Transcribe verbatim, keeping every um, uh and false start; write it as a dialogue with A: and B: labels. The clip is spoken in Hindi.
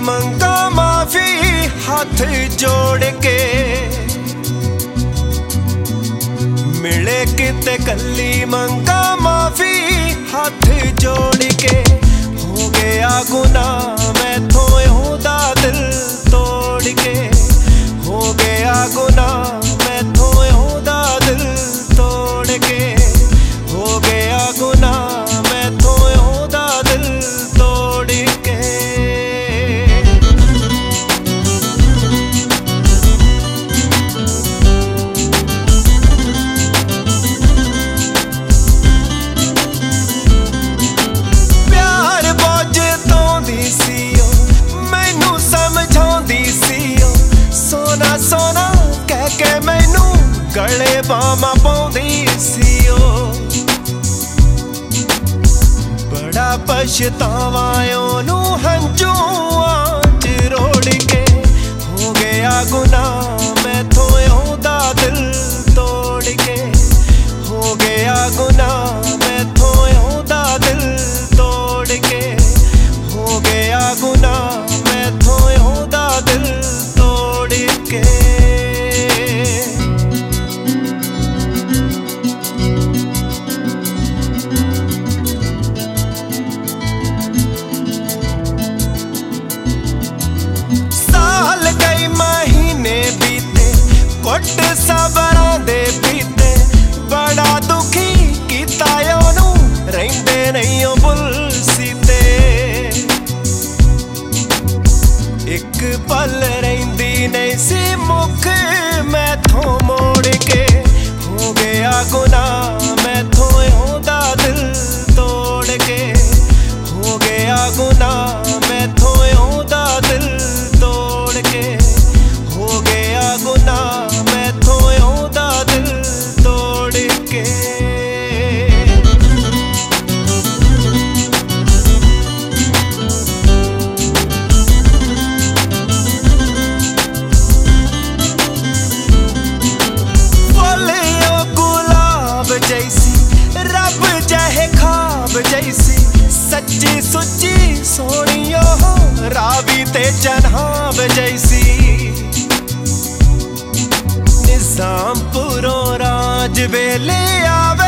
A: मंगा माफी हाथ जोड़ के, मिले किते कली मंगा माफी हाथ जोड़ के। हो गया गुनाह मैं थोड़ा दिल तोड़ के, हो गया गुनाह मैं थोड़ा दिल तोड़ के, हो गया गुनाह मैं थोड़ा दिल तोड़ के। प्यार बोझ सीओ मैनू समझाउंदी सीओ, सोना सोना कह के मैनू गले बामा पाउंदी सीओ। बड़ा पछतावा ओनू हंझूआं च रोड़ के, हो गया गुनाह मैं थोड़ा दिल तोड़ के, हो गया गुनाह मैं थोड़ा दिल तोड़ के, हो गया गुनाह मैं थोड़ा दिल तोड़ के। साल कई महीने बीते कुट सबरां दे बीते, बड़ा दुखी कीता ओनू रहिंदे नहीं ओ बुलसी ते। एक पल रहिंदी नहीं सी मुख मैथों मोड़ के, हो गया गुनाह मैं थोड़ा दिल तोड़ के, हो गया गुनाह मैं थोड़ा दिल तोड़ के, हो गया गुनाह मैं थोड़ा दिल तोड़ के। जैसी रब चाहे ख्वाब जैसी, सच्ची सुच्ची सोनियो रावी ते जनाब जैसी। निजामपुरों राज वेले आवे